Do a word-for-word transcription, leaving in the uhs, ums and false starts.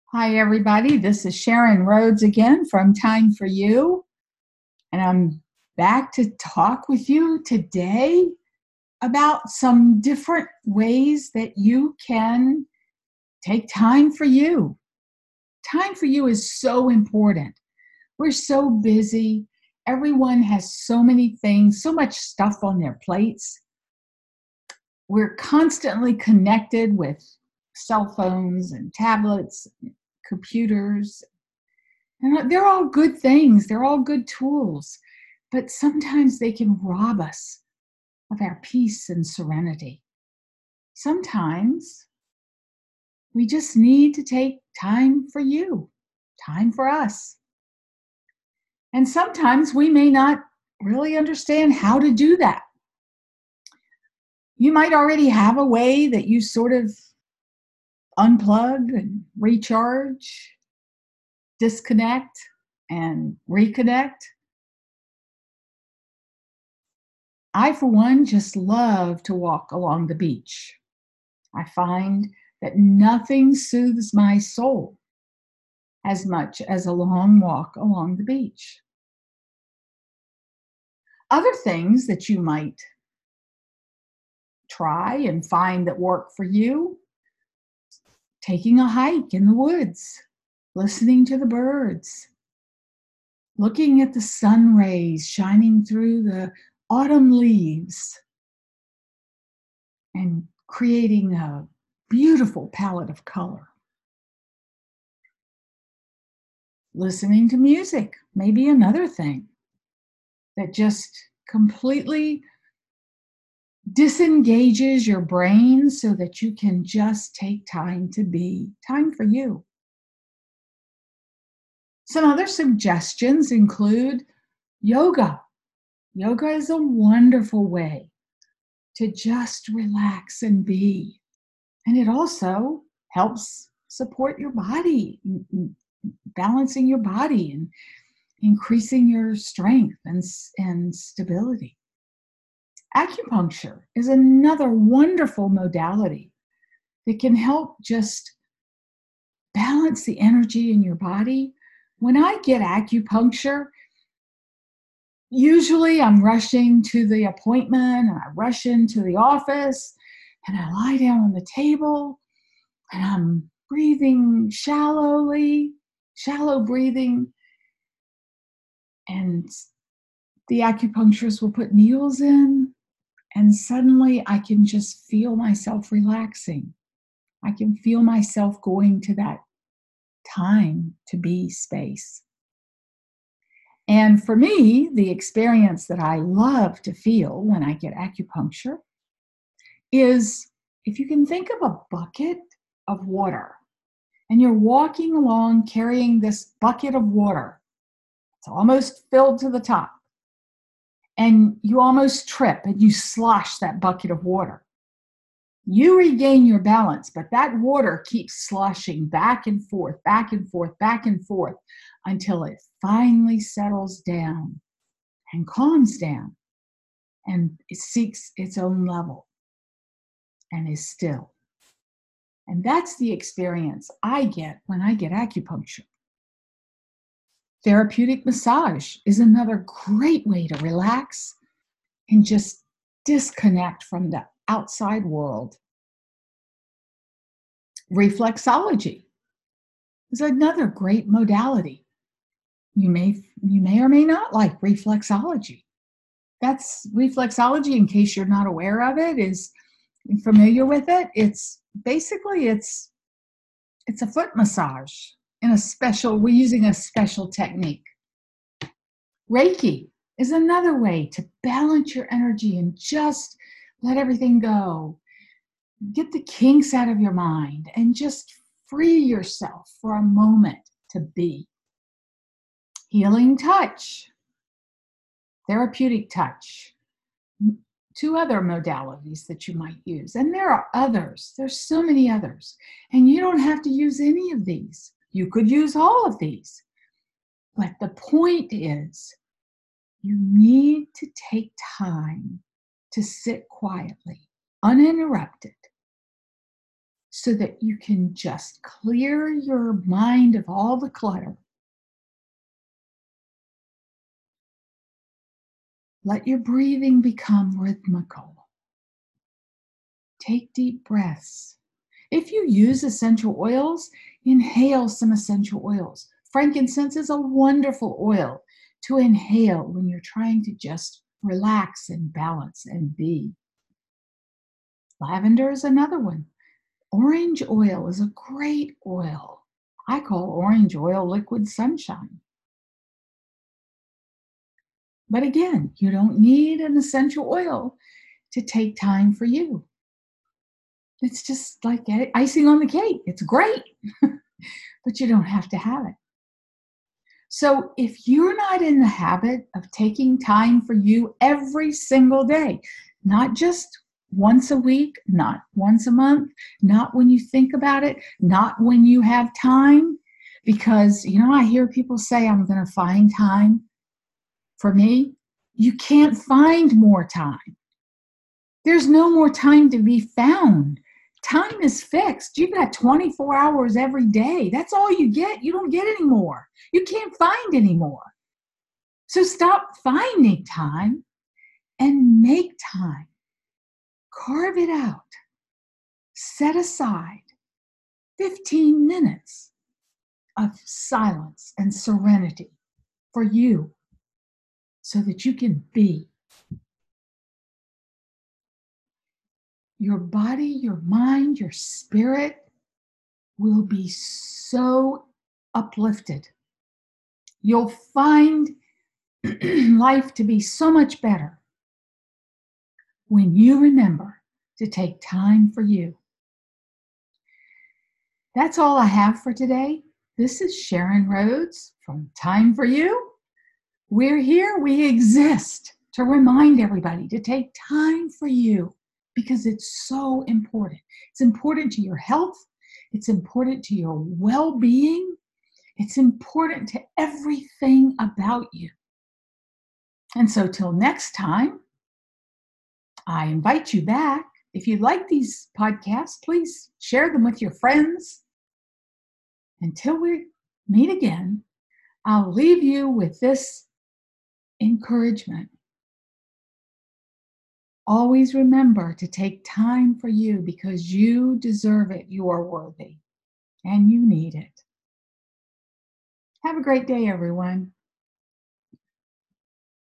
Hi, everybody. This is Sharon Rhodes again from Time for You. And I'm back to talk with you today about some different ways that you can take time for you. Time for you is so important. We're so busy. Everyone has so many things, so much stuff on their plates. We're constantly connected with cell phones and tablets, and computers. And they're all good things. They're all good tools. But sometimes they can rob us of our peace and serenity. Sometimes we just need to take time for you, time for us. And sometimes we may not really understand how to do that. You might already have a way that you sort of unplug and recharge, disconnect and reconnect. I, for one, just love to walk along the beach. I find that nothing soothes my soul as much as a long walk along the beach. Other things that you might try and find that work for you: taking a hike in the woods, listening to the birds, looking at the sun rays shining through the autumn leaves, and creating a beautiful palette of color. Listening to music may be another thing that just completely disengages your brain so that you can just take time to be, time for you. Some other suggestions include yoga. Yoga is a wonderful way to just relax and be. And it also helps support your body, balancing your body and increasing your strength and, and stability. Acupuncture is another wonderful modality that can help just balance the energy in your body. When I get acupuncture, usually I'm rushing to the appointment and I rush into the office and I lie down on the table and I'm breathing shallowly, shallow breathing. And the acupuncturist will put needles in, and suddenly I can just feel myself relaxing. I can feel myself going to that time to be space. And for me, the experience that I love to feel when I get acupuncture is, if you can think of a bucket of water and you're walking along carrying this bucket of water. It's almost filled to the top. And you almost trip and you slosh that bucket of water. You regain your balance, but that water keeps sloshing back and forth, back and forth, back and forth until it finally settles down and calms down and it seeks its own level and is still. And that's the experience I get when I get acupuncture. Therapeutic massage is another great way to relax and just disconnect from the outside world. Reflexology is another great modality. You may, you may or may not like reflexology. That's reflexology, in case you're not aware of it, is familiar with it. It's basically, it's, it's a foot massage in a special, we're using a special technique. Reiki is another way to balance your energy and just let everything go. Get the kinks out of your mind and just free yourself for a moment to be. Healing touch, therapeutic touch, two other modalities that you might use. And there are others. There's so many others. And you don't have to use any of these. You could use all of these. But the point is, you need to take time to sit quietly, uninterrupted, so that you can just clear your mind of all the clutter. Let your breathing become rhythmical. Take deep breaths. If you use essential oils, inhale some essential oils. Frankincense is a wonderful oil to inhale when you're trying to just relax and balance and be. Lavender is another one. Orange oil is a great oil. I call orange oil liquid sunshine. But again, you don't need an essential oil to take time for you. It's just like icing on the cake. It's great, but you don't have to have it. So if you're not in the habit of taking time for you every single day, not just once a week, not once a month, not when you think about it, not when you have time, because, you know, I hear people say, I'm going to find time. For me, you can't find more time. There's no more time to be found. Time is fixed. You've got twenty-four hours every day. That's all you get. You don't get any more. You can't find any more. So stop finding time and make time. Carve it out. Set aside fifteen minutes of silence and serenity for you so that you can be. Your body, your mind, your spirit will be so uplifted. You'll find life to be so much better when you remember to take time for you. That's all I have for today. This is Sharon Rhodes from Time for You. We're here, we exist to remind everybody to take time for you because it's so important. It's important to your health. It's important to your well-being. It's important to everything about you. And so till next time, I invite you back. If you like these podcasts, please share them with your friends. Until we meet again, I'll leave you with this encouragement. Always remember to take time for you because you deserve it. You are worthy and you need it. Have a great day, everyone.